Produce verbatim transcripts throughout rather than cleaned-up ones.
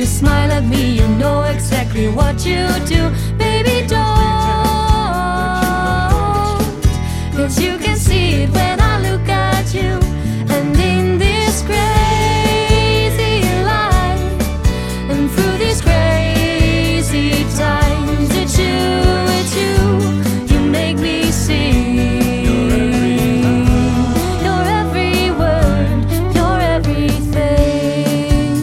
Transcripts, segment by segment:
you smile at me, you know exactly what you do. Baby, don't, 'cause you can see it when I look at you. And in this crazy life, and through these crazy times, it's you, it's you, you make me sing. Your every word, your everything.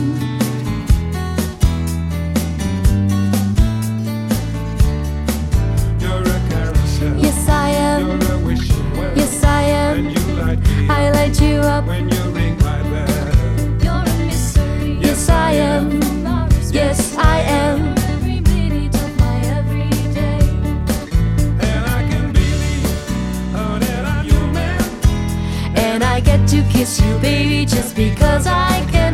You're a carousel. Yes, I am. You're a wishing well. Yes, I am. And you light me I light you up. when you ring my bell. You're a mystery. Yes, I am. Yes, I am. Every minute of my everyday. And I can believe oh, that I'm your man. And I get to kiss you, baby, just because I can.